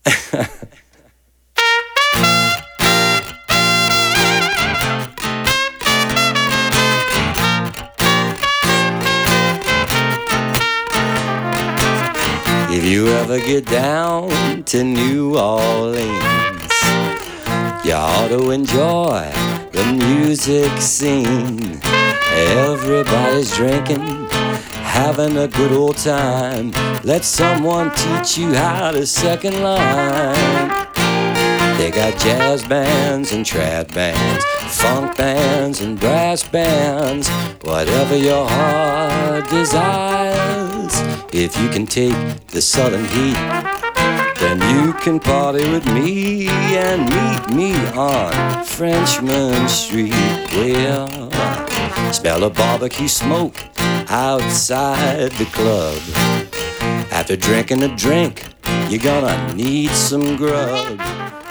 If you ever get down to New Orleans, you ought to enjoy the music scene. Everybody's drinking, having a good old time. Let someone teach you how to second line. They got jazz bands and trad bands, funk bands and brass bands. Whatever your heart desires, if you can take the southern heat, then you can party with me and meet me on Frenchman Street. Well, smell of barbecue smoke outside the club. After drinking a drink, you're gonna need some grub.